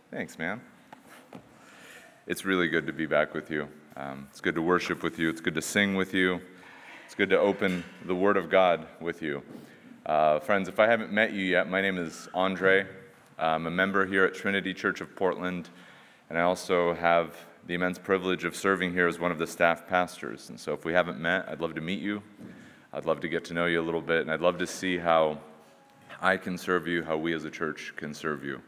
Thanks, man. It's really good to be back with you. It's good to worship with you. It's good to sing with you. It's good to open the Word of God with you. Friends, if I haven't met you yet, my name is Andre. I'm a member here at Trinity Church of Portland, and I also have the immense privilege of serving here as one of the staff pastors. And so if we haven't met, I'd love to meet you. I'd love to get to know you a little bit, and I'd love to see how I can serve you, how we as a church can serve you.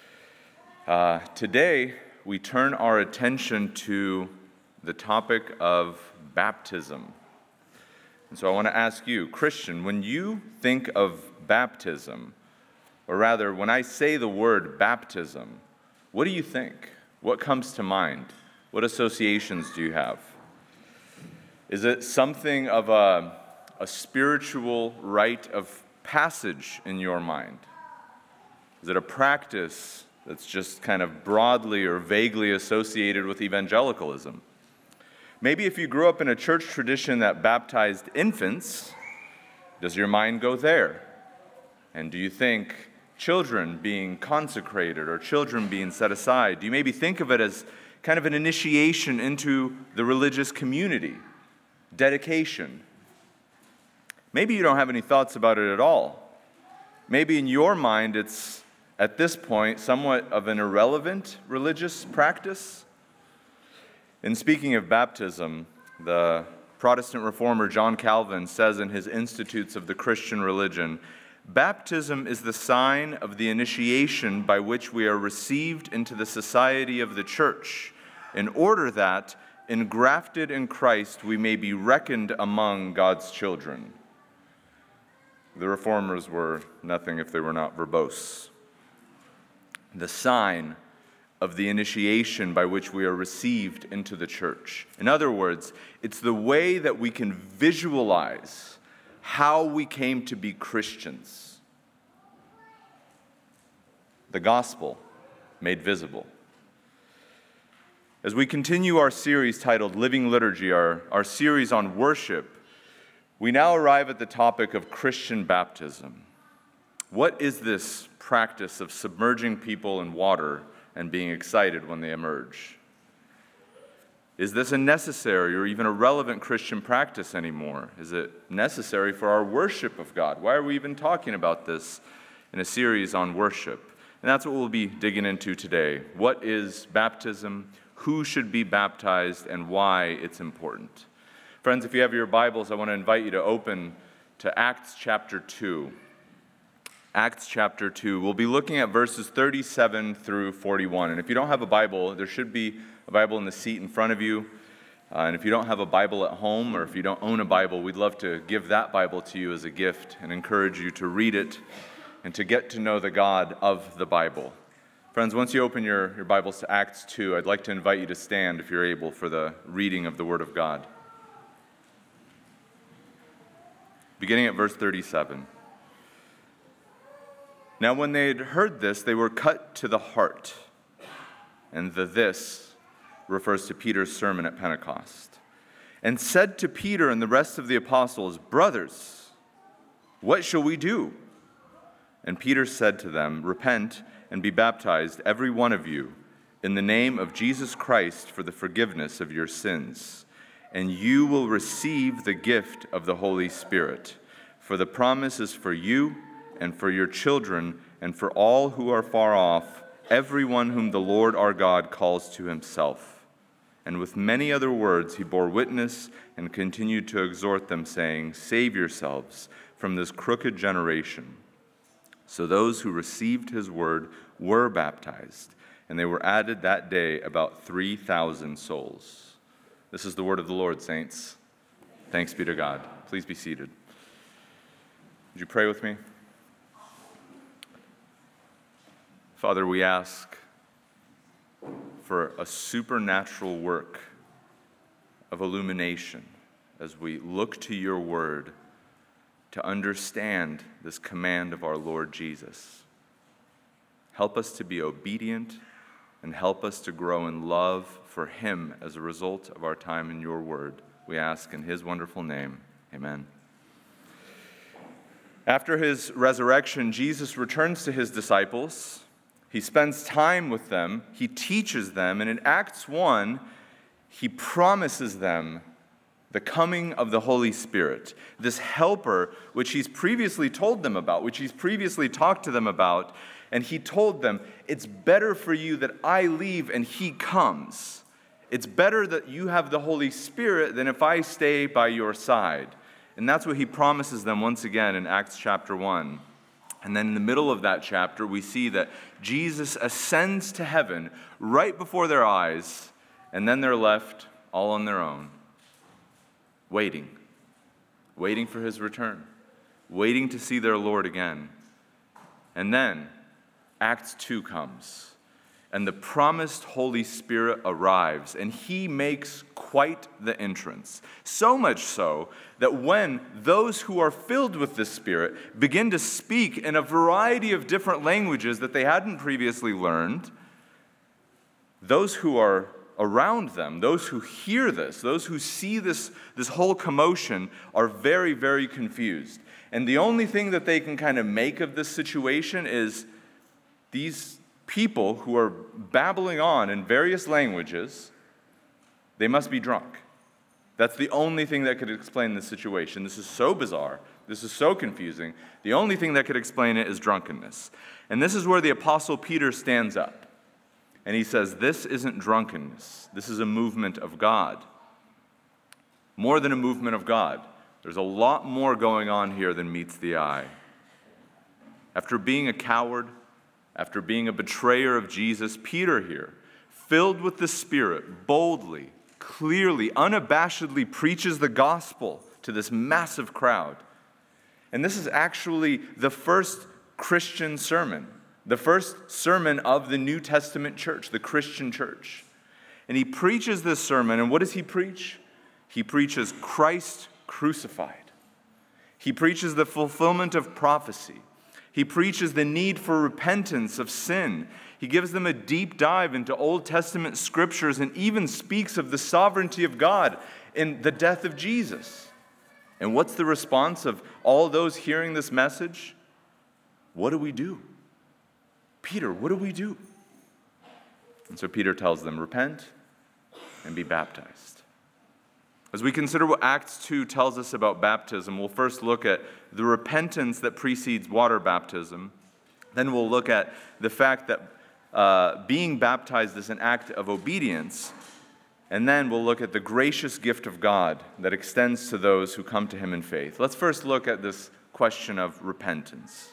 Today, we turn our attention to the topic of baptism. And so I want to ask you, Christian, when you think of baptism, or rather, when I say the word baptism, what do you think? What comes to mind? What associations do you have? Is it something of a spiritual rite of passage in your mind? Is it a practice that's just kind of broadly or vaguely associated with evangelicalism? Maybe if you grew up in a church tradition that baptized infants, does your mind go there? And do you think children being consecrated or children being set aside, do you maybe think of it as kind of an initiation into the religious community, dedication? Maybe you don't have any thoughts about it at all. Maybe in your mind it's, at this point, somewhat of an irrelevant religious practice. In speaking of baptism, the Protestant reformer John Calvin says in his Institutes of the Christian Religion, "Baptism is the sign of the initiation by which we are received into the society of the church, in order that, engrafted in Christ, we may be reckoned among God's children." The reformers were nothing if they were not verbose. The sign of the initiation by which we are received into the church. In other words, it's the way that we can visualize how we came to be Christians. The gospel made visible. As we continue our series titled Living Liturgy, our series on worship, we now arrive at the topic of Christian baptism. What is this practice of submerging people in water and being excited when they emerge? Is this a necessary or even a relevant Christian practice anymore? Is it necessary for our worship of God? Why are we even talking about this in a series on worship? And that's what we'll be digging into today. What is baptism? Who should be baptized? And why it's important? Friends, if you have your Bibles, I want to invite you to open to Acts chapter 2. Acts chapter 2. We'll be looking at verses 37 through 41. And if you don't have a Bible, there should be a Bible in the seat in front of you. And if you don't have a Bible at home, or if you don't own a Bible, we'd love to give that Bible to you as a gift and encourage you to read it and to get to know the God of the Bible. Friends, once you open your Bibles to Acts 2, I'd like to invite you to stand, if you're able, for the reading of the Word of God. Beginning at verse 37. Now when they had heard this, they were cut to the heart. And the "this" refers to Peter's sermon at Pentecost. And said to Peter and the rest of the apostles, "Brothers, what shall we do?" And Peter said to them, "Repent and be baptized, every one of you, in the name of Jesus Christ for the forgiveness of your sins. And you will receive the gift of the Holy Spirit. For the promise is for you and for your children and for all who are far off, everyone whom the Lord our God calls to himself." And with many other words he bore witness and continued to exhort them, saying, "Save yourselves from this crooked generation." So those who received his word were baptized, and they were added that day about 3,000 souls. This is the word of the Lord, saints. Thanks be to God. Please be seated. Would you pray with me? Father, we ask for a supernatural work of illumination as we look to your word to understand this command of our Lord Jesus. Help us to be obedient and help us to grow in love for him as a result of our time in your word. We ask in his wonderful name. Amen. After his resurrection, Jesus returns to his disciples. He spends time with them, he teaches them, and in Acts 1, he promises them the coming of the Holy Spirit, this helper which he's previously told them about, which he's previously talked to them about, and he told them, it's better for you that I leave and he comes. It's better that you have the Holy Spirit than if I stay by your side. And that's what he promises them once again in Acts chapter 1. And then in the middle of that chapter, we see that Jesus ascends to heaven right before their eyes, and then they're left all on their own, waiting for his return, waiting to see their Lord again. And then Acts 2 comes, and the promised Holy Spirit arrives, and he makes quite the entrance. So much so that when those who are filled with the Spirit begin to speak in a variety of different languages that they hadn't previously learned, those who are around them, those who hear this, those who see this whole commotion are very, very confused. And the only thing that they can kind of make of this situation is these people who are babbling on in various languages, they must be drunk. That's the only thing that could explain this situation. This is so bizarre. This is so confusing. The only thing that could explain it is drunkenness. And this is where the Apostle Peter stands up. And he says, this isn't drunkenness. This is a movement of God. More than a movement of God. There's a lot more going on here than meets the eye. After being a coward, after being a betrayer of Jesus, Peter here, filled with the Spirit, boldly, clearly, unabashedly preaches the gospel to this massive crowd. And this is actually the first Christian sermon, the first sermon of the New Testament church, the Christian church. And he preaches this sermon, and what does he preach? He preaches Christ crucified. He preaches the fulfillment of prophecy. He preaches the need for repentance of sin. He gives them a deep dive into Old Testament scriptures and even speaks of the sovereignty of God in the death of Jesus. And what's the response of all those hearing this message? What do we do? Peter, what do we do? And so Peter tells them, repent and be baptized. As we consider what Acts 2 tells us about baptism, we'll first look at the repentance that precedes water baptism. Then we'll look at the fact that being baptized is an act of obedience. And then we'll look at the gracious gift of God that extends to those who come to him in faith. Let's first look at this question of repentance.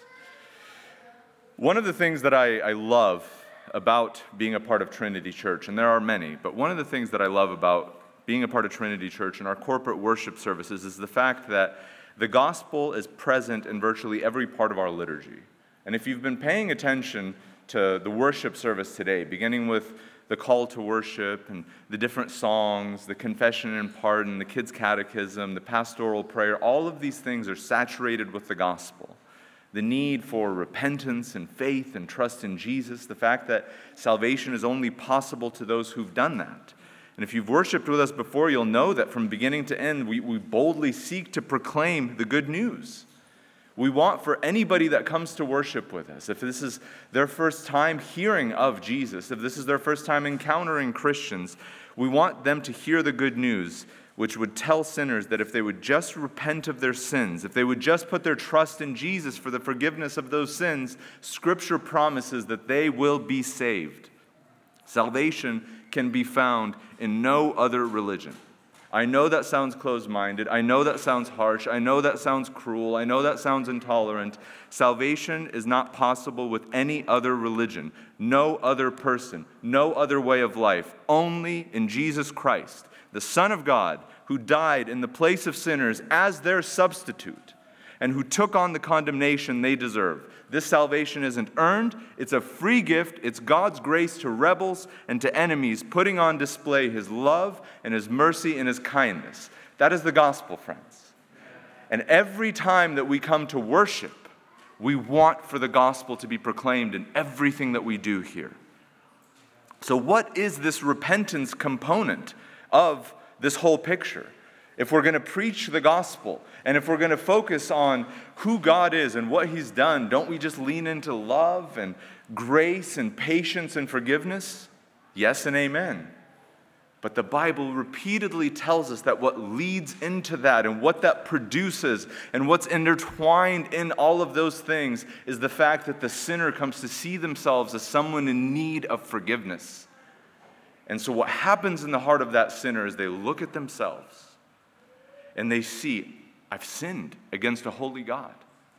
One of the things that I love about being a part of Trinity Church, and there are many, but one of the things that I love about being a part of Trinity Church and our corporate worship services is the fact that the gospel is present in virtually every part of our liturgy. And if you've been paying attention to the worship service today, beginning with the call to worship and the different songs, the confession and pardon, the kids' catechism, the pastoral prayer, all of these things are saturated with the gospel. The need for repentance and faith and trust in Jesus, the fact that salvation is only possible to those who've done that. And if you've worshiped with us before, you'll know that from beginning to end, we boldly seek to proclaim the good news. We want for anybody that comes to worship with us, if this is their first time hearing of Jesus, if this is their first time encountering Christians, we want them to hear the good news, which would tell sinners that if they would just repent of their sins, if they would just put their trust in Jesus for the forgiveness of those sins, Scripture promises that they will be saved. Salvation can be found in no other religion. I know that sounds closed-minded. I know that sounds harsh. I know that sounds cruel. I know that sounds intolerant. Salvation is not possible with any other religion, no other person, no other way of life, only in Jesus Christ, the Son of God, who died in the place of sinners as their substitute and who took on the condemnation they deserve. This salvation isn't earned. It's a free gift. It's God's grace to rebels and to enemies, putting on display his love and his mercy and his kindness. That is the gospel, friends. And every time that we come to worship, we want for the gospel to be proclaimed in everything that we do here. So what is this repentance component of this whole picture? If we're going to preach the gospel, and if we're going to focus on who God is and what he's done, don't we just lean into love and grace and patience and forgiveness? Yes and amen. But the Bible repeatedly tells us that what leads into that and what that produces and what's intertwined in all of those things is the fact that the sinner comes to see themselves as someone in need of forgiveness. And so what happens in the heart of that sinner is they look at themselves and they see, I've sinned against a holy God.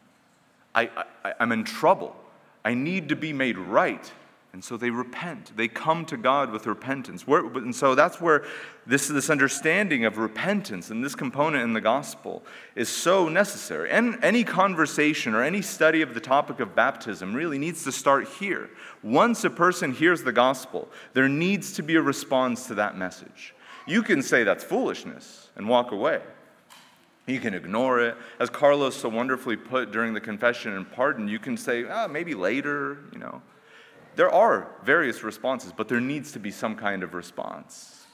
I'm in trouble. I need to be made right. And so they repent. They come to God with repentance. And so that's where this understanding of repentance and this component in the gospel is so necessary. And any conversation or any study of the topic of baptism really needs to start here. Once a person hears the gospel, there needs to be a response to that message. You can say that's foolishness and walk away. You can ignore it. As Carlos so wonderfully put during the confession and pardon, you can say, maybe later, There are various responses, but there needs to be some kind of response.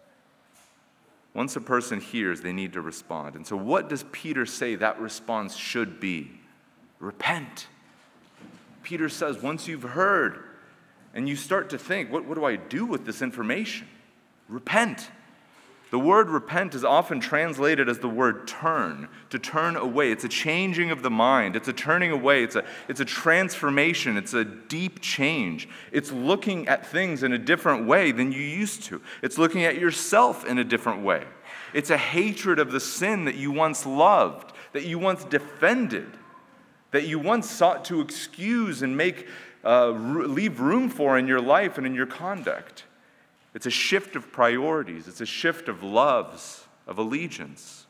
Once a person hears, they need to respond. And so what does Peter say that response should be? Repent. Peter says, once you've heard and you start to think, what do I do with this information? Repent. The word repent is often translated as the word turn, to turn away. It's a changing of the mind. It's a turning away. It's a transformation. It's a deep change. It's looking at things in a different way than you used to. It's looking at yourself in a different way. It's a hatred of the sin that you once loved, that you once defended, that you once sought to excuse and leave room for in your life and in your conduct. It's a shift of priorities. It's a shift of loves, of allegiance.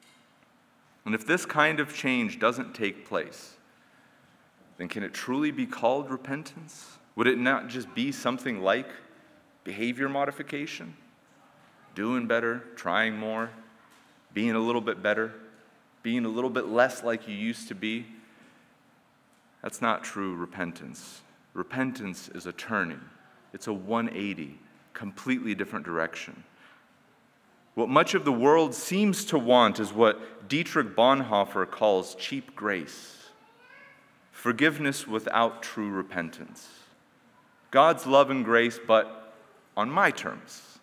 And if this kind of change doesn't take place, then can it truly be called repentance? Would it not just be something like behavior modification? Doing better, trying more, being a little bit better, being a little bit less like you used to be? That's not true repentance. Repentance is a turning. It's a 180. Completely different direction. What much of the world seems to want is what Dietrich Bonhoeffer calls cheap grace. Forgiveness without true repentance. God's love and grace, but on my terms.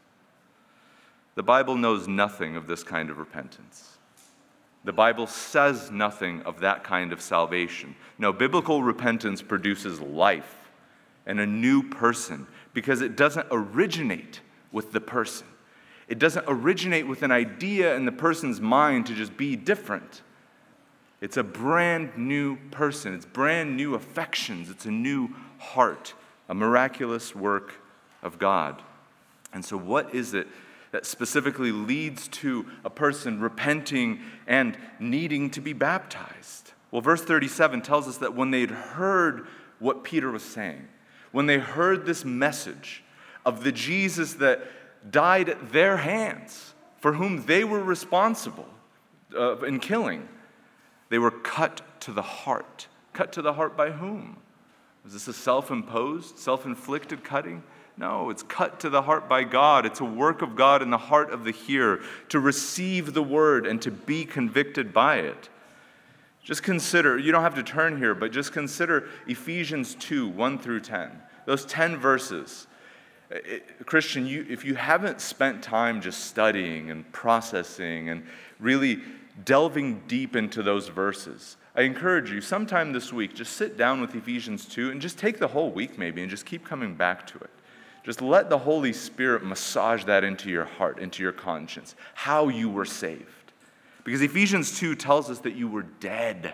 The Bible knows nothing of this kind of repentance. The Bible says nothing of that kind of salvation. No, biblical repentance produces life and a new person, because it doesn't originate with the person. It doesn't originate with an idea in the person's mind to just be different. It's a brand new person. It's brand new affections. It's a new heart, a miraculous work of God. And so what is it that specifically leads to a person repenting and needing to be baptized? Well, verse 37 tells us that when they'd heard what Peter was saying, when they heard this message of the Jesus that died at their hands, for whom they were responsible in killing, they were cut to the heart. Cut to the heart by whom? Was this a self-imposed, self-inflicted cutting? No, it's cut to the heart by God. It's a work of God in the heart of the hearer to receive the word and to be convicted by it. Just consider, you don't have to turn here, but just consider Ephesians 2, 1 through 10. Those 10 verses. Christian, if you haven't spent time just studying and processing and really delving deep into those verses, I encourage you, sometime this week, just sit down with Ephesians 2 and just take the whole week maybe and just keep coming back to it. Just let the Holy Spirit massage that into your heart, into your conscience, how you were saved. Because Ephesians 2 tells us that you were dead.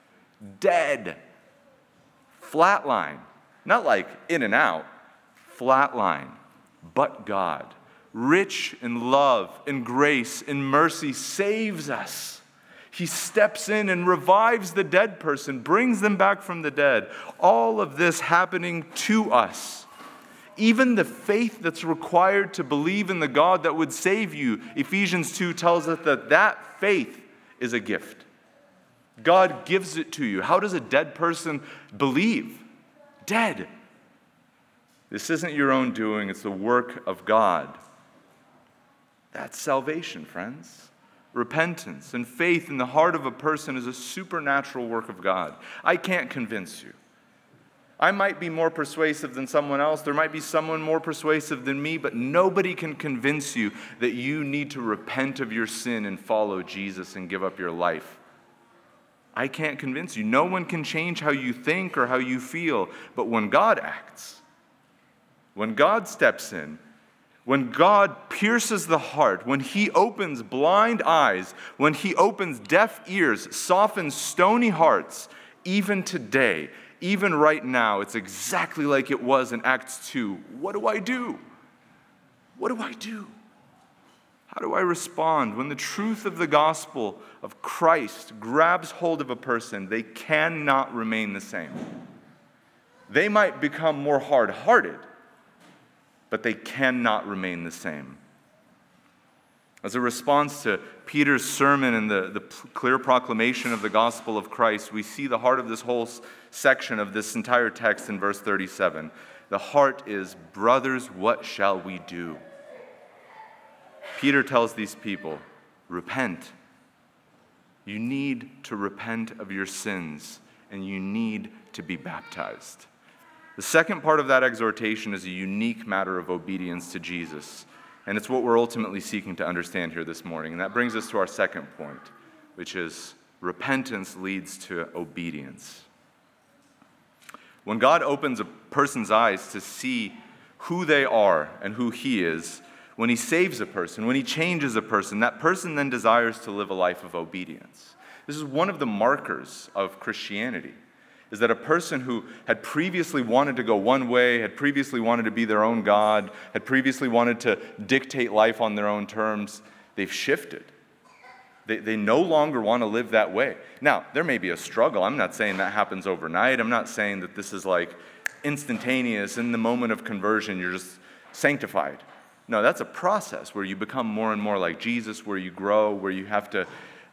Dead. Flatline. Not like in and out. Flatline. But God, rich in love, in grace, in mercy, saves us. He steps in and revives the dead person, brings them back from the dead. All of this happening to us. Even the faith that's required to believe in the God that would save you, Ephesians 2 tells us that faith is a gift. God gives it to you. How does a dead person believe? Dead. This isn't your own doing, it's the work of God. That's salvation, friends. Repentance and faith in the heart of a person is a supernatural work of God. I can't convince you. I might be more persuasive than someone else. There might be someone more persuasive than me, but nobody can convince you that you need to repent of your sin and follow Jesus and give up your life. I can't convince you. No one can change how you think or how you feel. But when God acts, when God steps in, when God pierces the heart, when He opens blind eyes, when He opens deaf ears, softens stony hearts, even today, even right now, it's exactly like it was in Acts 2. What do I do? What do I do? How do I respond when the truth of the gospel of Christ grabs hold of a person? They cannot remain the same. They might become more hard-hearted, but they cannot remain the same. As a response to Peter's sermon and the clear proclamation of the gospel of Christ, we see the heart of this whole section of this entire text in verse 37. The heart is, brothers, what shall we do? Peter tells these people, repent. You need to repent of your sins, and you need to be baptized. The second part of that exhortation is a unique matter of obedience to Jesus. And it's what we're ultimately seeking to understand here this morning. And that brings us to our second point, which is repentance leads to obedience. When God opens a person's eyes to see who they are and who He is, when He saves a person, when He changes a person, that person then desires to live a life of obedience. This is one of the markers of Christianity, is that a person who had previously wanted to go one way, had previously wanted to be their own God, had previously wanted to dictate life on their own terms, they've shifted. They no longer want to live that way. Now, there may be a struggle. I'm not saying that happens overnight. I'm not saying that this is like instantaneous. In the moment of conversion, you're just sanctified. No, that's a process where you become more and more like Jesus, where you grow, where you have to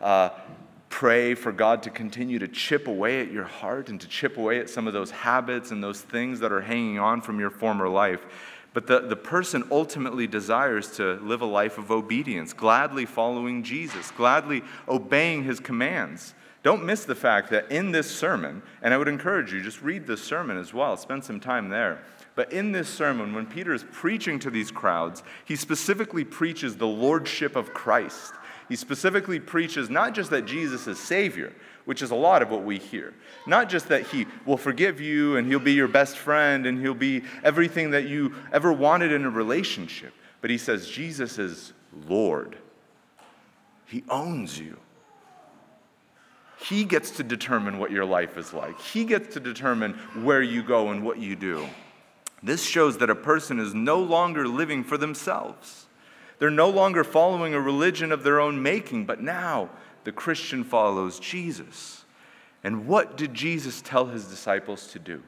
pray for God to continue to chip away at your heart and to chip away at some of those habits and those things that are hanging on from your former life. But the person ultimately desires to live a life of obedience, gladly following Jesus, gladly obeying His commands. Don't miss the fact that in this sermon, and I would encourage you, just read this sermon as well, spend some time there. But in this sermon, when Peter is preaching to these crowds, he specifically preaches the lordship of Christ. He specifically preaches not just that Jesus is Savior, which is a lot of what we hear. Not just that He will forgive you and He'll be your best friend and He'll be everything that you ever wanted in a relationship. But he says Jesus is Lord. He owns you. He gets to determine what your life is like. He gets to determine where you go and what you do. This shows that a person is no longer living for themselves. They're no longer following a religion of their own making, but now the Christian follows Jesus. And what did Jesus tell His disciples to do?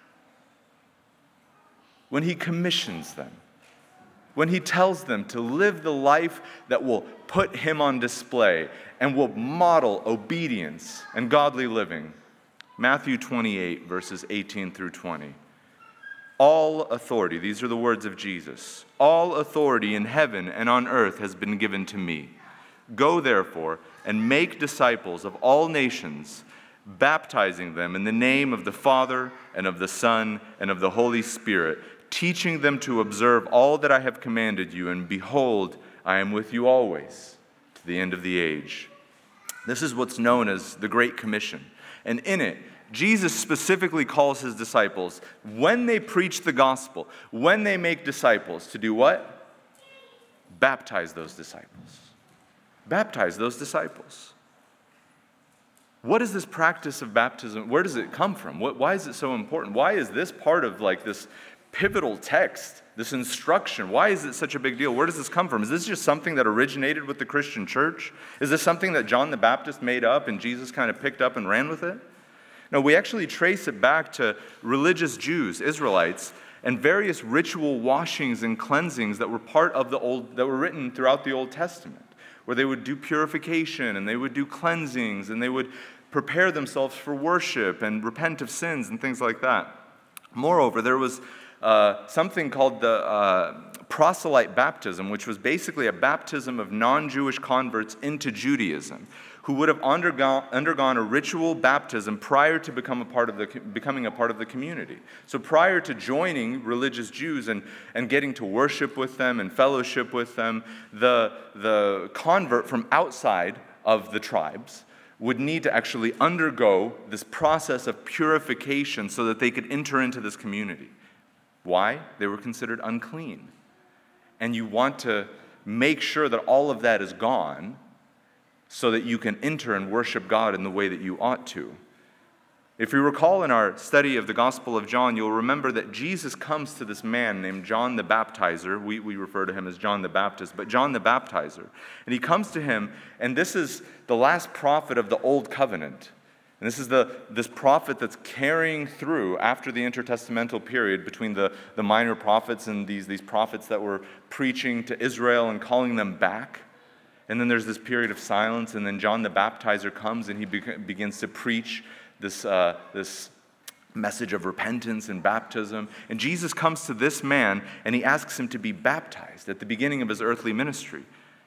When He commissions them, when He tells them to live the life that will put Him on display and will model obedience and godly living. Matthew 28, verses 18 through 20. All authority, these are the words of Jesus, all authority in heaven and on earth has been given to me. Go therefore and make disciples of all nations, baptizing them in the name of the Father and of the Son and of the Holy Spirit, teaching them to observe all that I have commanded you, and behold, I am with you always to the end of the age. This is what's known as the Great Commission. And in it, Jesus specifically calls His disciples, when they preach the gospel, when they make disciples, to do what? Baptize those disciples. Baptize those disciples. What is this practice of baptism? Where does it come from? Why is it so important? Why is this part of like this pivotal text, this instruction? Why is it such a big deal? Where does this come from? Is this just something that originated with the Christian church? Is this something that John the Baptist made up and Jesus kind of picked up and ran with it? No, we actually trace it back to religious Jews, Israelites, and various ritual washings and cleansings that were part of that were written throughout the Old Testament, where they would do purification and they would do cleansings and they would prepare themselves for worship and repent of sins and things like that. Moreover, there was something called the proselyte baptism, which was basically a baptism of non-Jewish converts into Judaism, who would have undergone a ritual baptism prior to becoming a part of the community. So prior to joining religious Jews and getting to worship with them and fellowship with them, the convert from outside of the tribes would need to actually undergo this process of purification so that they could enter into this community. Why? They were considered unclean. And you want to make sure that all of that is gone so that you can enter and worship God in the way that you ought to. If you recall in our study of the Gospel of John, you'll remember that Jesus comes to this man named John the Baptizer. We refer to him as John the Baptist, but John the Baptizer. And he comes to him, and this is the last prophet of the Old Covenant. And this is this prophet that's carrying through after the intertestamental period between the minor prophets and these prophets that were preaching to Israel and calling them back. And then there's this period of silence, and then John the Baptizer comes and he begins to preach this message of repentance and baptism. And Jesus comes to this man and he asks him to be baptized at the beginning of his earthly ministry.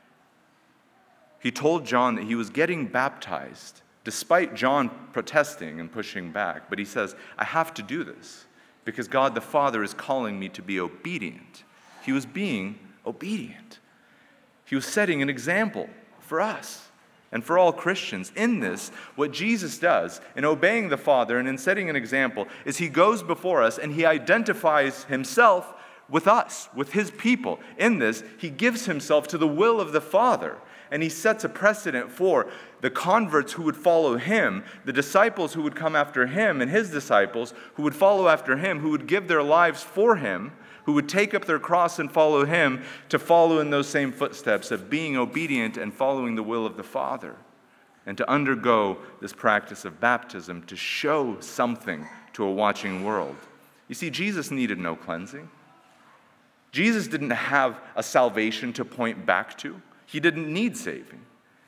He told John that he was getting baptized despite John protesting and pushing back. But he says, I have to do this because God the Father is calling me to be obedient. He was being obedient. He was setting an example for us and for all Christians. In this, what Jesus does in obeying the Father and in setting an example is he goes before us and he identifies himself with us, with his people. In this, he gives himself to the will of the Father. And he sets a precedent for the converts who would follow him, the disciples who would come after him, and his disciples who would follow after him, who would give their lives for him, who would take up their cross and follow him, to follow in those same footsteps of being obedient and following the will of the Father, and to undergo this practice of baptism to show something to a watching world. You see, Jesus needed no cleansing. Jesus didn't have a salvation to point back to. He didn't need saving.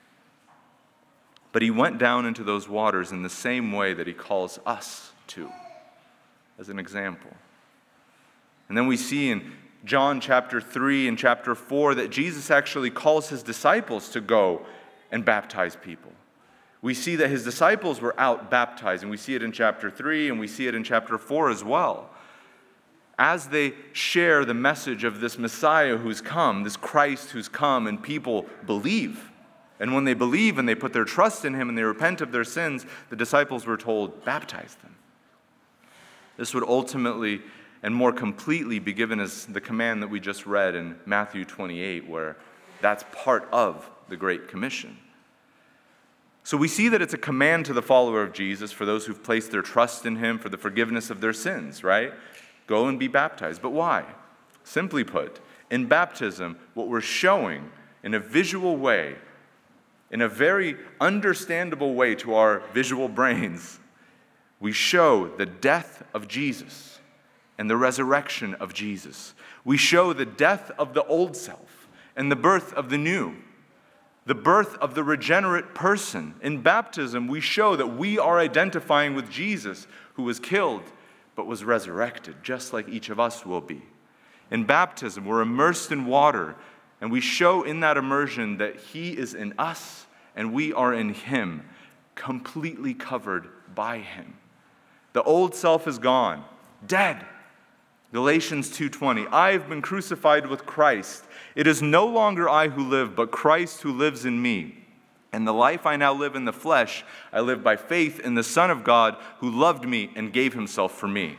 But he went down into those waters in the same way that he calls us to, as an example. And then we see in John chapter 3 and chapter 4 that Jesus actually calls his disciples to go and baptize people. We see that his disciples were out baptizing. We see it in chapter 3 and we see it in chapter 4 as well. As they share the message of this Messiah who's come, this Christ who's come, and people believe. And when they believe and they put their trust in him and they repent of their sins, the disciples were told, baptize them. This would ultimately and more completely be given as the command that we just read in Matthew 28, where that's part of the Great Commission. So we see that it's a command to the follower of Jesus for those who've placed their trust in him for the forgiveness of their sins, right? Go and be baptized. But why? Simply put, in baptism, what we're showing in a visual way, in a very understandable way to our visual brains, we show the death of Jesus and the resurrection of Jesus. We show the death of the old self and the birth of the new, the birth of the regenerate person. In baptism, we show that we are identifying with Jesus, who was killed but was resurrected, just like each of us will be. In baptism, we're immersed in water, and we show in that immersion that he is in us and we are in him, completely covered by him. The old self is gone, dead. Galatians 2:20, I have been crucified with Christ. It is no longer I who live, but Christ who lives in me. And the life I now live in the flesh, I live by faith in the Son of God who loved me and gave himself for me.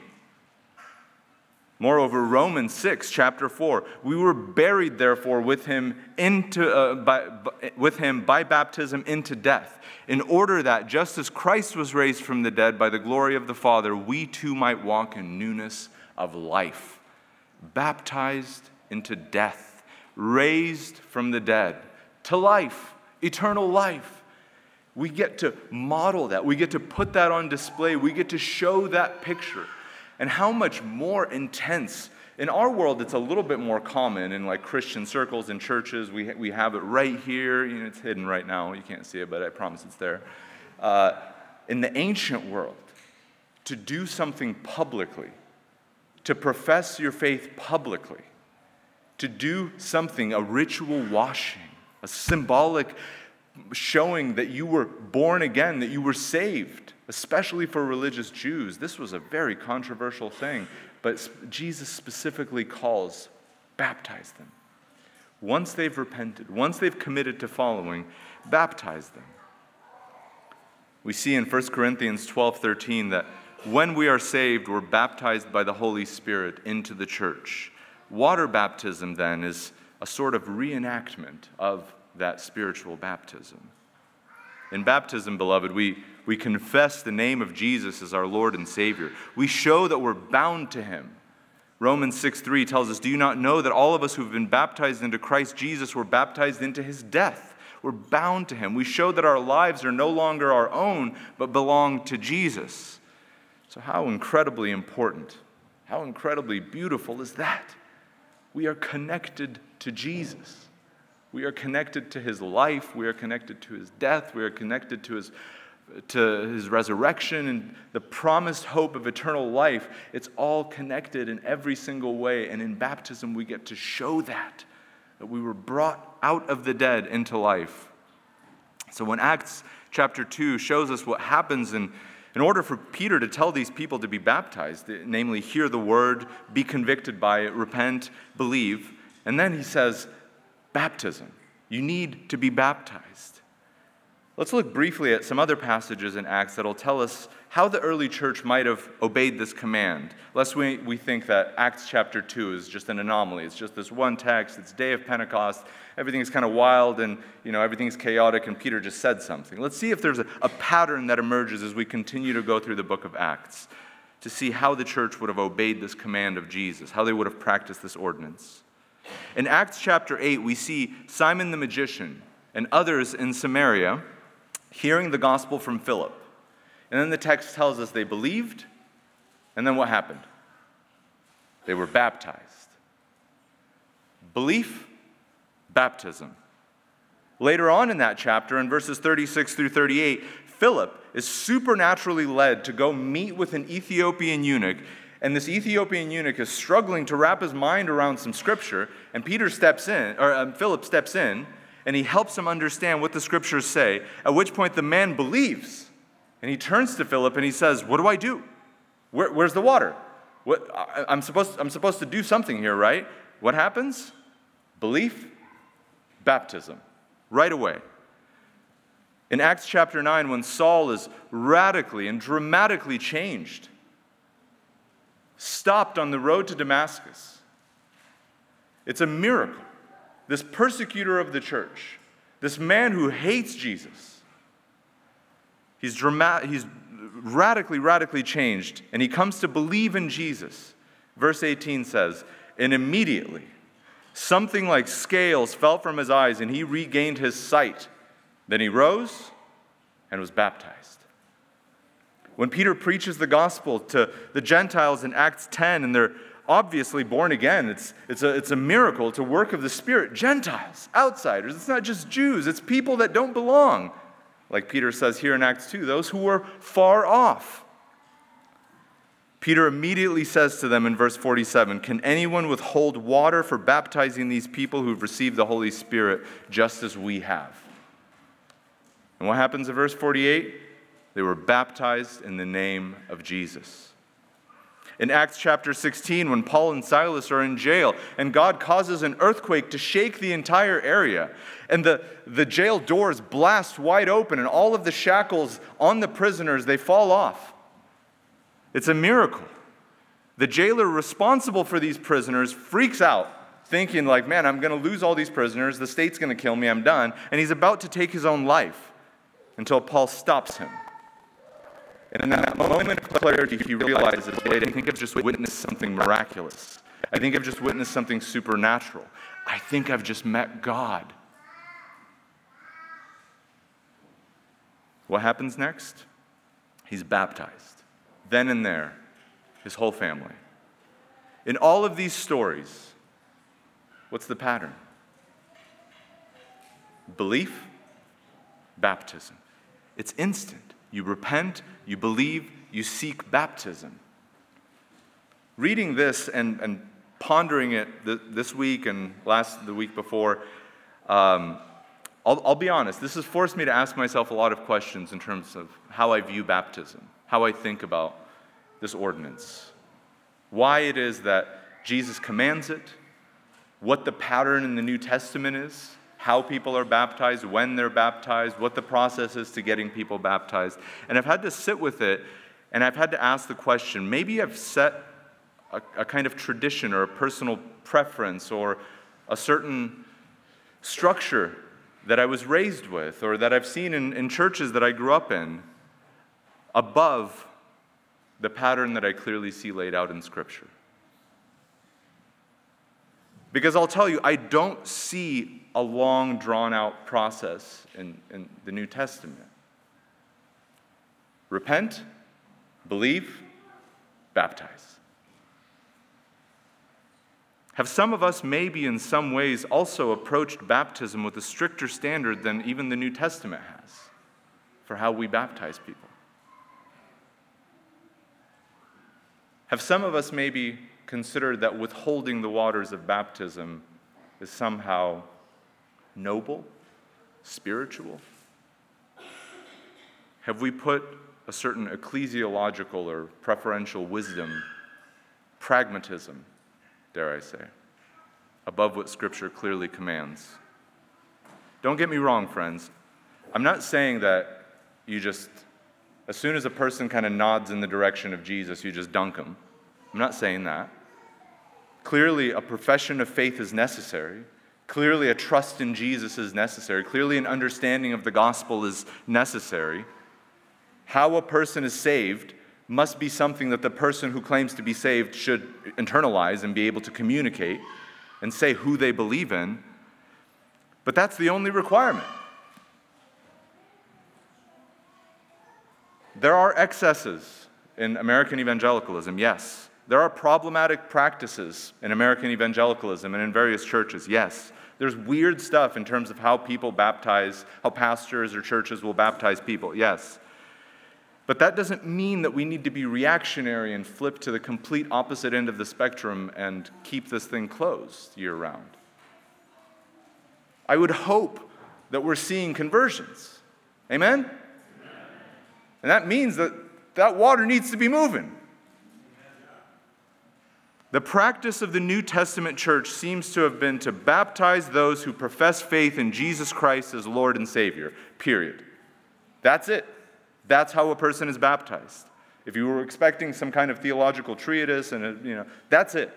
Moreover, Romans 6, chapter 4, we were buried, therefore, with him by baptism into death, in order that, just as Christ was raised from the dead by the glory of the Father, we too might walk in newness of life. Baptized into death, raised from the dead to life. Eternal life. We get to model that. We get to put that on display. We get to show that picture. And how much more intense. In our world, it's a little bit more common in like Christian circles and churches. We have it right here. You know, it's hidden right now. You can't see it, but I promise it's there. In the ancient world, to do something publicly, to profess your faith publicly, to do something, a ritual washing, a symbolic showing that you were born again, that you were saved, especially for religious Jews. This was a very controversial thing, but Jesus specifically calls, baptize them. Once they've repented, once they've committed to following, baptize them. We see in 1 Corinthians 12:13 that when we are saved, we're baptized by the Holy Spirit into the church. Water baptism, then, is a sort of reenactment of that spiritual baptism. In baptism, beloved, we confess the name of Jesus as our Lord and Savior. We show that we're bound to him. Romans 6:3 tells us, do you not know that all of us who've been baptized into Christ Jesus were baptized into his death? We're bound to him. We show that our lives are no longer our own, but belong to Jesus. So how incredibly important, how incredibly beautiful is that? We are connected to Jesus. We are connected to his life. We are connected to his death. We are connected to his resurrection and the promised hope of eternal life. It's all connected in every single way. And in baptism, we get to show that we were brought out of the dead into life. So when Acts chapter 2 shows us what happens in order for Peter to tell these people to be baptized, namely hear the word, be convicted by it, repent, believe, and then he says, baptism. You need to be baptized. Let's look briefly at some other passages in Acts that will tell us how the early church might have obeyed this command, lest we think that Acts chapter 2 is just an anomaly. It's just this one text, it's day of Pentecost, everything's kind of wild and everything's chaotic and Peter just said something. Let's see if there's a pattern that emerges as we continue to go through the book of Acts to see how the church would have obeyed this command of Jesus, how they would have practiced this ordinance. In Acts chapter 8, we see Simon the magician and others in Samaria hearing the gospel from Philip. And then the text tells us they believed, and then what happened? They were baptized. Belief, baptism. Later on in that chapter, in verses 36 through 38, Philip is supernaturally led to go meet with an Ethiopian eunuch, and this Ethiopian eunuch is struggling to wrap his mind around some scripture, and Philip steps in, and he helps him understand what the scriptures say, at which point the man believes. And he turns to Philip and he says, what do I do? Where's the water? I'm supposed to do something here, right? What happens? Belief, baptism, right away. In Acts chapter 9, when Saul is radically and dramatically changed, stopped on the road to Damascus, it's a miracle. This persecutor of the church, this man who hates Jesus, he's radically changed, and he comes to believe in Jesus. Verse 18 says, and immediately something like scales fell from his eyes, and he regained his sight. Then he rose and was baptized. When Peter preaches the gospel to the Gentiles in Acts 10, and they're obviously born again, it's a miracle, it's a work of the Spirit. Gentiles, outsiders, it's not just Jews, it's people that don't belong. Like Peter says here in Acts 2, those who were far off. Peter immediately says to them in verse 47, can anyone withhold water for baptizing these people who've received the Holy Spirit just as we have? And what happens in verse 48? They were baptized in the name of Jesus. In Acts chapter 16, when Paul and Silas are in jail, and God causes an earthquake to shake the entire area, and the jail doors blast wide open, and all of the shackles on the prisoners, they fall off. It's a miracle. The jailer responsible for these prisoners freaks out, thinking like, man, I'm going to lose all these prisoners, the state's going to kill me, I'm done, and he's about to take his own life until Paul stops him. And in that moment of clarity, he realizes, wait, I think I've just witnessed something miraculous. I think I've just witnessed something supernatural. I think I've just met God. What happens next? He's baptized. Then and there, his whole family. In all of these stories, what's the pattern? Belief, baptism. It's instant. You repent, you believe, you seek baptism. Reading this and pondering it this week and the week before, I'll be honest, this has forced me to ask myself a lot of questions in terms of how I view baptism, how I think about this ordinance, why it is that Jesus commands it, what the pattern in the New Testament is, how people are baptized, when they're baptized, what the process is to getting people baptized. And I've had to sit with it, and I've had to ask the question, maybe I've set a kind of tradition or a personal preference or a certain structure that I was raised with or that I've seen in churches that I grew up in above the pattern that I clearly see laid out in Scripture. Because I'll tell you, I don't see a long, drawn-out process in the New Testament. Repent, believe, baptize. Have some of us maybe in some ways also approached baptism with a stricter standard than even the New Testament has for how we baptize people? Have some of us maybe considered that withholding the waters of baptism is somehow noble, spiritual? Have we put a certain ecclesiological or preferential wisdom, pragmatism, dare I say, above what Scripture clearly commands? Don't get me wrong, friends. I'm not saying that you just, as soon as a person kind of nods in the direction of Jesus, you just dunk them. I'm not saying that. Clearly, a profession of faith is necessary. Clearly, a trust in Jesus is necessary. Clearly, an understanding of the gospel is necessary. How a person is saved must be something that the person who claims to be saved should internalize and be able to communicate and say who they believe in. But that's the only requirement. There are excesses in American evangelicalism, yes. There are problematic practices in American evangelicalism and in various churches, yes. There's weird stuff in terms of how people baptize, how pastors or churches will baptize people, yes. But that doesn't mean that we need to be reactionary and flip to the complete opposite end of the spectrum and keep this thing closed year-round. I would hope that we're seeing conversions. Amen? And that means that that water needs to be moving. The practice of the New Testament church seems to have been to baptize those who profess faith in Jesus Christ as Lord and Savior, period. That's it. That's how a person is baptized. If you were expecting some kind of theological treatise, that's it.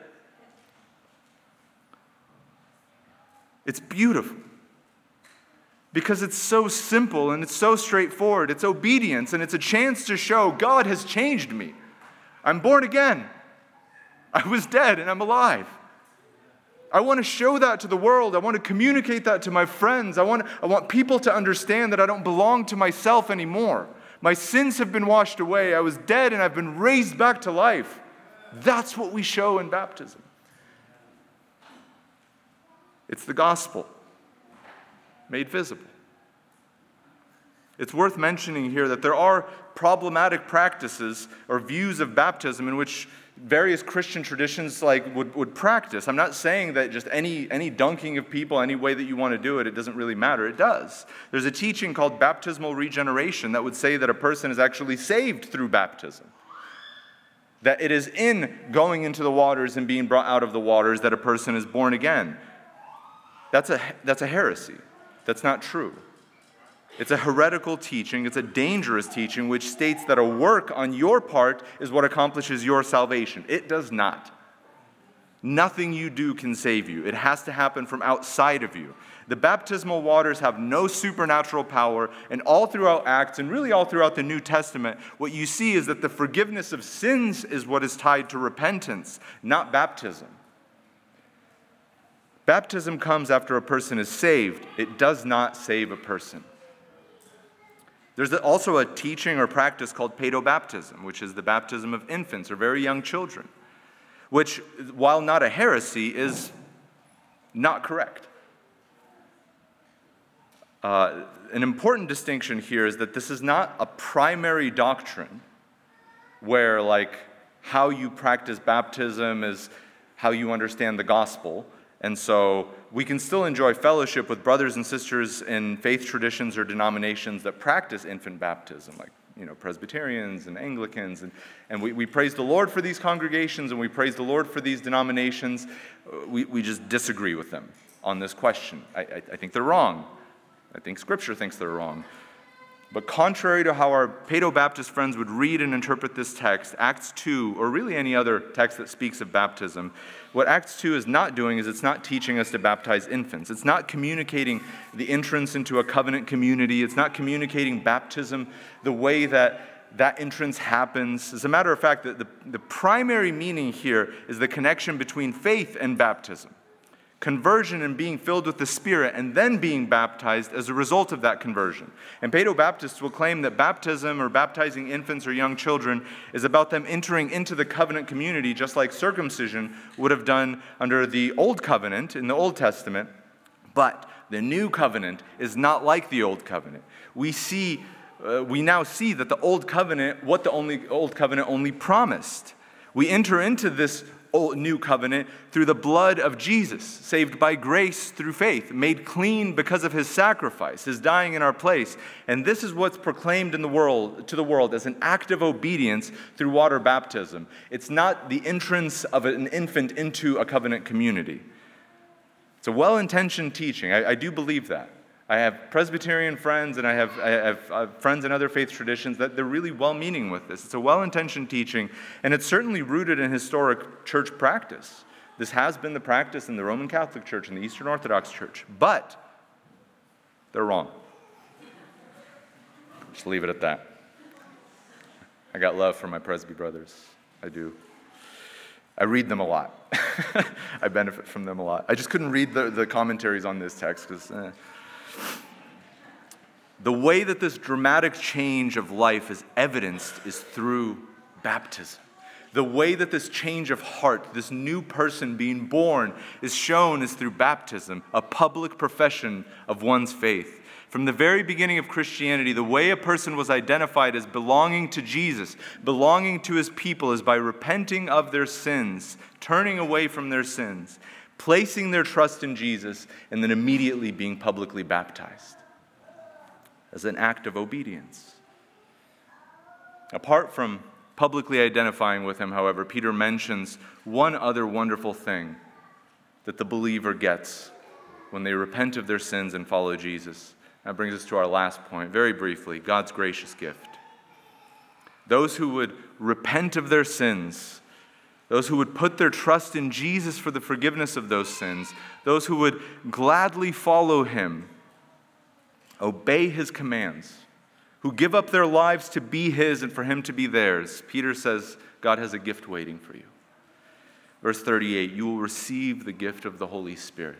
It's beautiful because it's so simple and it's so straightforward. It's obedience and it's a chance to show God has changed me. I'm born again. I was dead and I'm alive. I want to show that to the world. I want to communicate that to my friends. I want people to understand that I don't belong to myself anymore. My sins have been washed away. I was dead and I've been raised back to life. That's what we show in baptism. It's the gospel made visible. It's worth mentioning here that there are problematic practices or views of baptism in which various Christian traditions would practice. I'm not saying that just any dunking of people, any way that you want to do it, it doesn't really matter. It does. There's a teaching called baptismal regeneration that would say that a person is actually saved through baptism. That it is in going into the waters and being brought out of the waters that a person is born again. That's a heresy. That's not true. It's a heretical teaching. It's a dangerous teaching which states that a work on your part is what accomplishes your salvation. It does not. Nothing you do can save you. It has to happen from outside of you. The baptismal waters have no supernatural power, and all throughout Acts, and really all throughout the New Testament, what you see is that the forgiveness of sins is what is tied to repentance, not baptism. Baptism comes after a person is saved. It does not save a person. There's also a teaching or practice called paedobaptism, which is the baptism of infants or very young children, which, while not a heresy, is not correct. An important distinction here is that this is not a primary doctrine where how you practice baptism is how you understand the gospel. And so we can still enjoy fellowship with brothers and sisters in faith traditions or denominations that practice infant baptism, like Presbyterians and Anglicans. And we praise the Lord for these congregations, and we praise the Lord for these denominations. We just disagree with them on this question. I think they're wrong. I think Scripture thinks they're wrong. But contrary to how our Paedo-Baptist friends would read and interpret this text, Acts 2, or really any other text that speaks of baptism, what Acts 2 is not doing is it's not teaching us to baptize infants. It's not communicating the entrance into a covenant community. It's not communicating baptism the way that entrance happens. As a matter of fact, the primary meaning here is the connection between faith and baptism. Conversion and being filled with the Spirit and then being baptized as a result of that conversion. And Paedo-Baptists will claim that baptism or baptizing infants or young children is about them entering into the covenant community just like circumcision would have done under the Old Covenant in the Old Testament. But the New Covenant is not like the Old Covenant. We now see that the Old Covenant, what the Old Covenant only promised. We enter into this New Covenant through the blood of Jesus, saved by grace through faith, made clean because of his sacrifice, his dying in our place. And this is what's proclaimed to the world as an act of obedience through water baptism. It's not the entrance of an infant into a covenant community. It's a well-intentioned teaching. I do believe that. I have Presbyterian friends and I have friends in other faith traditions that they're really well-meaning with this. It's a well-intentioned teaching, and it's certainly rooted in historic church practice. This has been the practice in the Roman Catholic Church and the Eastern Orthodox Church, but they're wrong. Just leave it at that. I got love for my Presby brothers. I do. I read them a lot. I benefit from them a lot. I just couldn't read the commentaries on this text because... The way that this dramatic change of life is evidenced is through baptism. The way that this change of heart, this new person being born, is shown is through baptism, a public profession of one's faith. From the very beginning of Christianity, the way a person was identified as belonging to Jesus, belonging to his people, is by repenting of their sins, turning away from their sins, placing their trust in Jesus, and then immediately being publicly baptized as an act of obedience. Apart from publicly identifying with him, however, Peter mentions one other wonderful thing that the believer gets when they repent of their sins and follow Jesus. That brings us to our last point, very briefly, God's gracious gift. Those who would repent of their sins, those who would put their trust in Jesus for the forgiveness of those sins, those who would gladly follow him, obey his commands, who give up their lives to be his and for him to be theirs, Peter says God has a gift waiting for you. Verse 38, you will receive the gift of the Holy Spirit.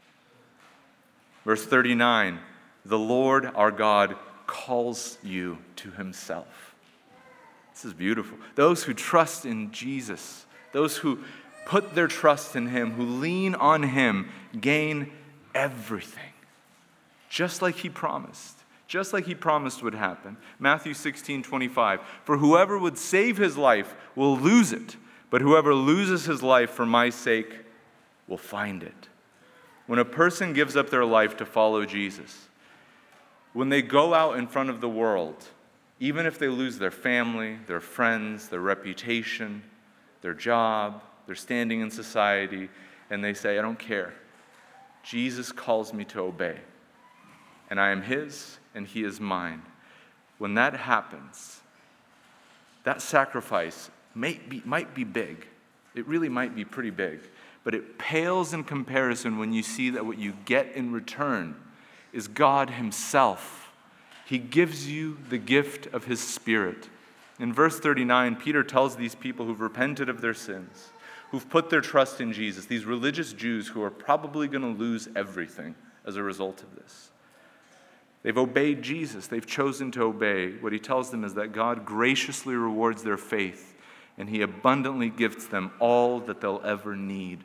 Verse 39, the Lord our God calls you to himself. This is beautiful. Those who trust in Jesus, those who put their trust in him, who lean on him, gain everything. Just like he promised would happen. Matthew 16:25, for whoever would save his life will lose it, but whoever loses his life for my sake will find it. When a person gives up their life to follow Jesus, when they go out in front of the world, even if they lose their family, their friends, their reputation, their job, their standing in society, and they say, I don't care. Jesus calls me to obey. And I am his, and he is mine. When that happens, that sacrifice might be big. It really might be pretty big. But it pales in comparison when you see that what you get in return is God himself. He gives you the gift of his Spirit. In verse 39, Peter tells these people who've repented of their sins, who've put their trust in Jesus, these religious Jews who are probably going to lose everything as a result of this. They've obeyed Jesus. They've chosen to obey. What he tells them is that God graciously rewards their faith, and he abundantly gives them all that they'll ever need.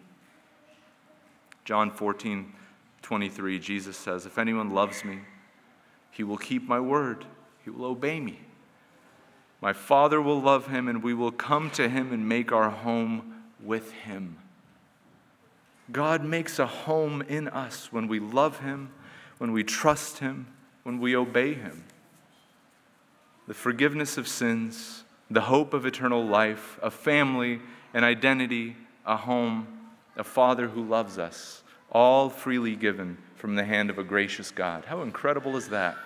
John 14:23, Jesus says, if anyone loves me, he will keep my word. He will obey me. My Father will love him, and we will come to him and make our home with him. God makes a home in us when we love him, when we trust him, when we obey him. The forgiveness of sins, the hope of eternal life, a family, an identity, a home, a Father who loves us, all freely given from the hand of a gracious God. How incredible is that?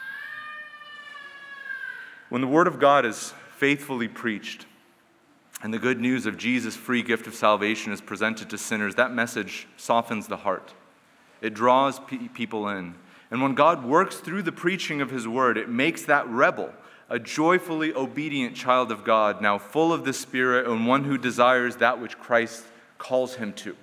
When the Word of God is faithfully preached and the good news of Jesus' free gift of salvation is presented to sinners, that message softens the heart. It draws people in. And when God works through the preaching of his word, it makes that rebel a joyfully obedient child of God, now full of the Spirit and one who desires that which Christ calls him to.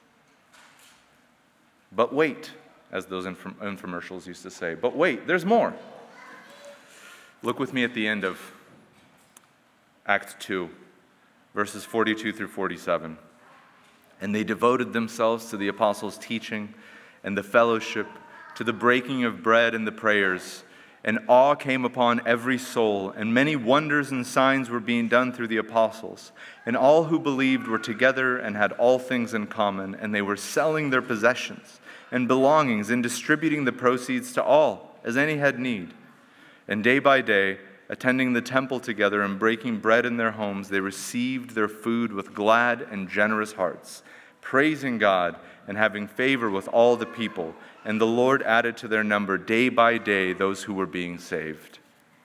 But wait, as those infomercials used to say, but wait, there's more. Look with me at the end of Acts 2, verses 42 through 47. And they devoted themselves to the apostles' teaching and the fellowship, to the breaking of bread and the prayers. And awe came upon every soul, and many wonders and signs were being done through the apostles. And all who believed were together and had all things in common, and they were selling their possessions and belongings and distributing the proceeds to all, as any had need. And day by day, attending the temple together and breaking bread in their homes, they received their food with glad and generous hearts, praising God and having favor with all the people. And the Lord added to their number day by day those who were being saved.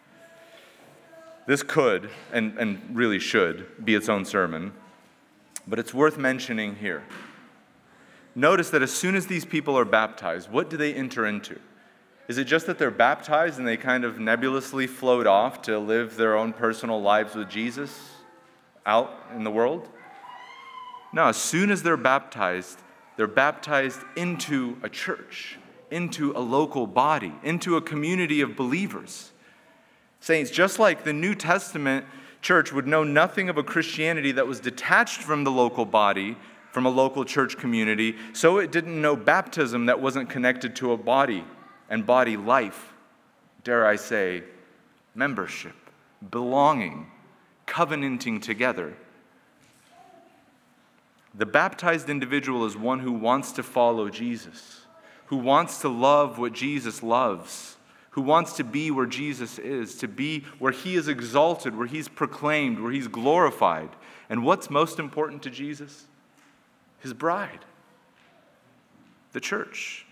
This could, and really should, be its own sermon, but it's worth mentioning here. Notice that as soon as these people are baptized, what do they enter into? Is it just that they're baptized and they kind of nebulously float off to live their own personal lives with Jesus out in the world? No, as soon as they're baptized into a church, into a local body, into a community of believers. Saints, just like the New Testament church would know nothing of a Christianity that was detached from the local body, from a local church community, so it didn't know baptism that wasn't connected to a body and body life, dare I say, membership, belonging, covenanting together. The baptized individual is one who wants to follow Jesus, who wants to love what Jesus loves, who wants to be where Jesus is, to be where he is exalted, where he's proclaimed, where he's glorified. And what's most important to Jesus? His bride, the church.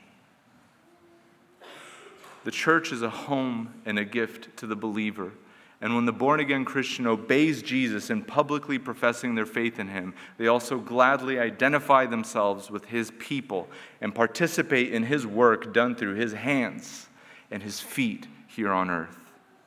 The church is a home and a gift to the believer. And when the born-again Christian obeys Jesus in publicly professing their faith in him, they also gladly identify themselves with his people and participate in his work done through his hands and his feet here on earth.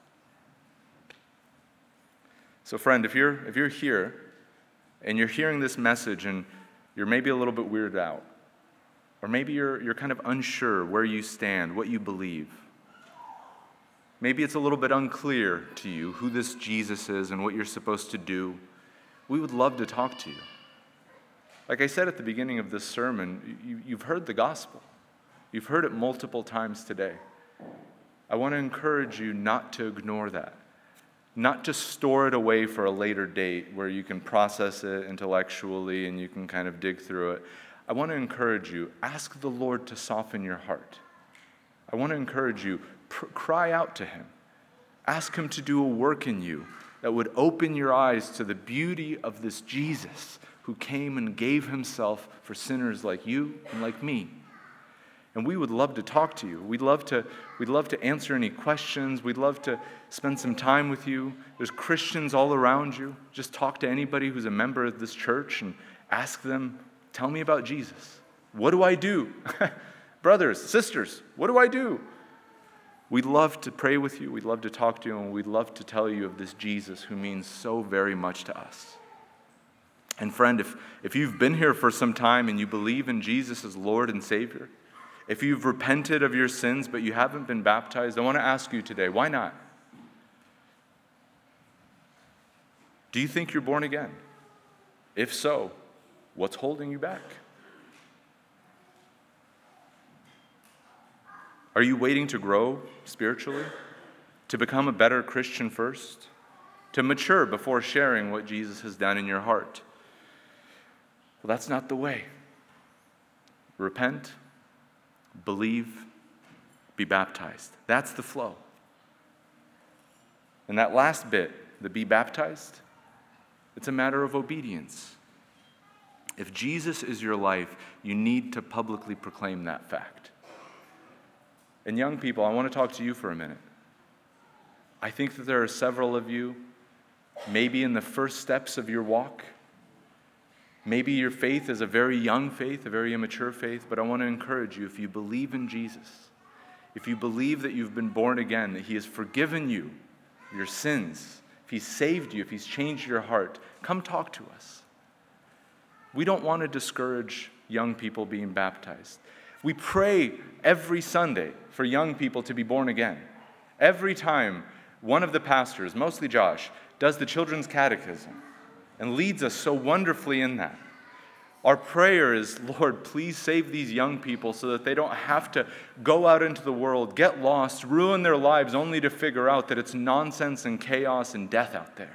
So friend, if you're here and you're hearing this message and you're maybe a little bit weirded out, or maybe you're kind of unsure where you stand, what you believe, maybe it's a little bit unclear to you who this Jesus is and what you're supposed to do, we would love to talk to you. Like I said at the beginning of this sermon, you've heard the gospel. You've heard it multiple times today. I want to encourage you not to ignore that, not to store it away for a later date where you can process it intellectually and you can kind of dig through it. I want to encourage you, ask the Lord to soften your heart. I want to encourage you, cry out to him. Ask him to do a work in you that would open your eyes to the beauty of this Jesus who came and gave himself for sinners like you and like me. And we would love to talk to you. We'd love to answer any questions. We'd love to spend some time with you. There's Christians all around you. Just talk to anybody who's a member of this church and ask them, tell me about Jesus. What do I do? Brothers, sisters, what do I do? We'd love to pray with you. We'd love to talk to you. And we'd love to tell you of this Jesus who means so very much to us. And friend, if you've been here for some time and you believe in Jesus as Lord and Savior, if you've repented of your sins but you haven't been baptized, I want to ask you today, why not? Do you think you're born again? If so, what's holding you back? Are you waiting to grow spiritually? To become a better Christian first? To mature before sharing what Jesus has done in your heart? Well, that's not the way. repent, believe, be baptized. That's the flow. And that last bit, the be baptized, it's a matter of obedience. If Jesus is your life, you need to publicly proclaim that fact. And young people, I want to talk to you for a minute. I think that there are several of you, maybe in the first steps of your walk. Maybe your faith is a very young faith, a very immature faith, but I want to encourage you, if you believe in Jesus, if you believe that you've been born again, that He has forgiven you your sins, if He's saved you, if He's changed your heart, come talk to us. We don't want to discourage young people being baptized. We pray every Sunday for young people to be born again. Every time one of the pastors, mostly Josh, does the children's catechism and leads us so wonderfully in that. Our prayer is, Lord, please save these young people so that they don't have to go out into the world, get lost, ruin their lives only to figure out that it's nonsense and chaos and death out there.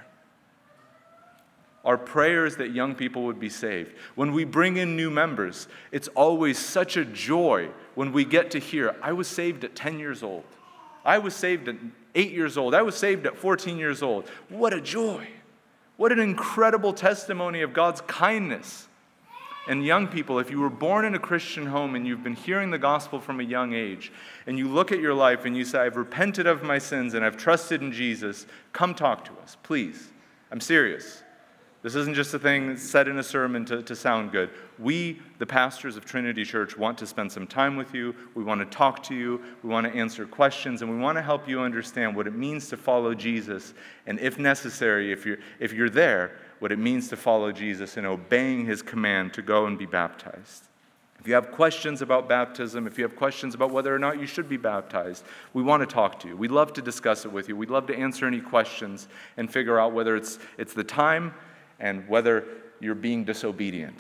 Our prayer is that young people would be saved. When we bring in new members, it's always such a joy when we get to hear, I was saved at 10 years old. I was saved at 8 years old. I was saved at 14 years old. What a joy. What an incredible testimony of God's kindness. And young people, if you were born in a Christian home and you've been hearing the gospel from a young age, and you look at your life and you say, I've repented of my sins and I've trusted in Jesus, come talk to us, please. I'm serious. This isn't just a thing said in a sermon to sound good. We, the pastors of Trinity Church, want to spend some time with you. We want to talk to you. We want to answer questions, and we want to help you understand what it means to follow Jesus, and if necessary, if you're there, what it means to follow Jesus and obeying His command to go and be baptized. If you have questions about baptism, if you have questions about whether or not you should be baptized, we want to talk to you. We'd love to discuss it with you. We'd love to answer any questions and figure out whether it's the time and whether you're being disobedient.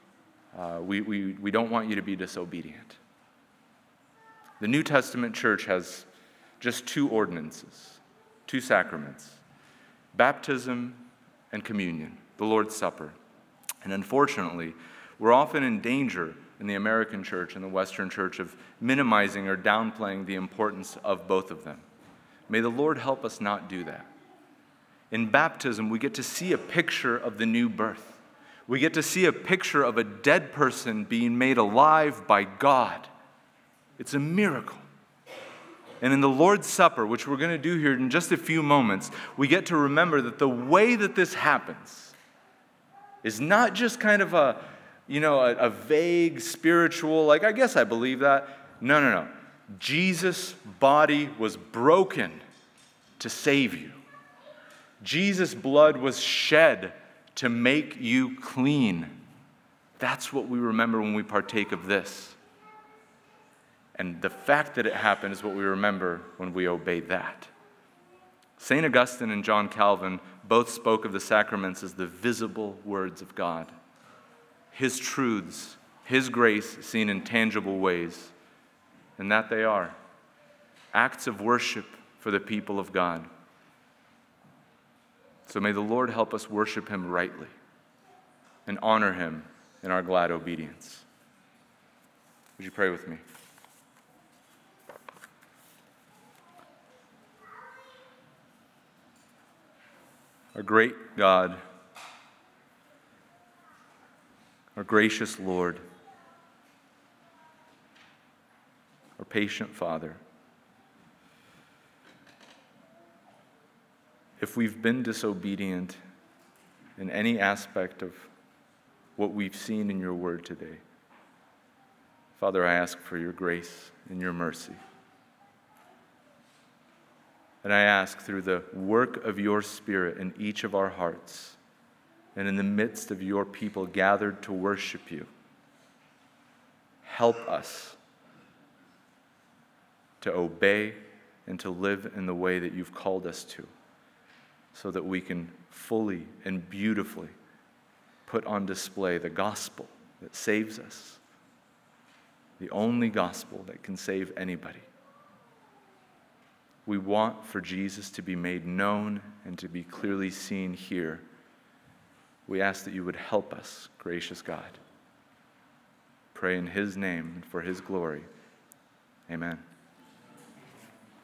We don't want you to be disobedient. The New Testament church has just two ordinances, two sacraments, baptism and communion, the Lord's Supper. And unfortunately, we're often in danger in the American church and the Western church of minimizing or downplaying the importance of both of them. May the Lord help us not do that. In baptism, we get to see a picture of the new birth. We get to see a picture of a dead person being made alive by God. It's a miracle. And in the Lord's Supper, which we're going to do here in just a few moments, we get to remember that the way that this happens is not just kind of a vague spiritual, like, I guess I believe that. No. Jesus' body was broken to save you. Jesus' blood was shed to make you clean. That's what we remember when we partake of this. And the fact that it happened is what we remember when we obey that. St. Augustine and John Calvin both spoke of the sacraments as the visible words of God. His truths, His grace seen in tangible ways. And that they are. Acts of worship for the people of God. So may the Lord help us worship Him rightly and honor Him in our glad obedience. Would you pray with me? Our great God, our gracious Lord, our patient Father, if we've been disobedient in any aspect of what we've seen in your word today, Father, I ask for your grace and your mercy. And I ask through the work of your Spirit in each of our hearts and in the midst of your people gathered to worship you, help us to obey and to live in the way that you've called us to, so that we can fully and beautifully put on display the gospel that saves us, the only gospel that can save anybody. We want for Jesus to be made known and to be clearly seen here. We ask that you would help us, gracious God. pray in his name and for his glory. Amen.